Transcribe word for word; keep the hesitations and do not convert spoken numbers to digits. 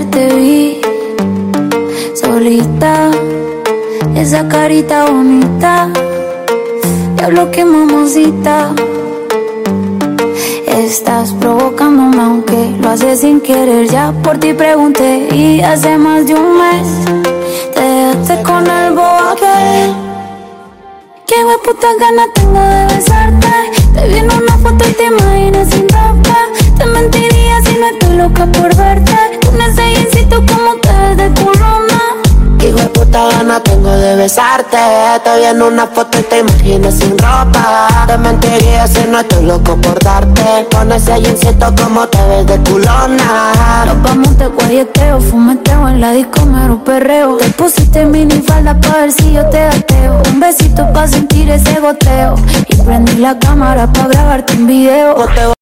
te vi solita, esa carita bonita, diablo que mamacita. Estás provocándome aunque lo haces sin querer. Ya por ti pregunté y hace más de un mes te dejaste con el bobo aquel. Qué hueputa ganas tengo de besarte. Te vi en una foto y te imaginas sin ropa. Te mentiría si no estoy loca por verte. Con ese jeansito como te ves de culona. Qué hueputa ganas tengo de besarte. Te vi en una foto y te imaginas sin ropa. Te mentiría si no estoy loco por darte. Con ese jeansito como te ves de culona. Nos vamos de guayeteo, fumeteo en la disco, mero perreo. Te pusiste minifalda pa' ver si yo te gateo. Un besito pa' sentir ese goteo. Y prendí la cámara pa' grabarte un video.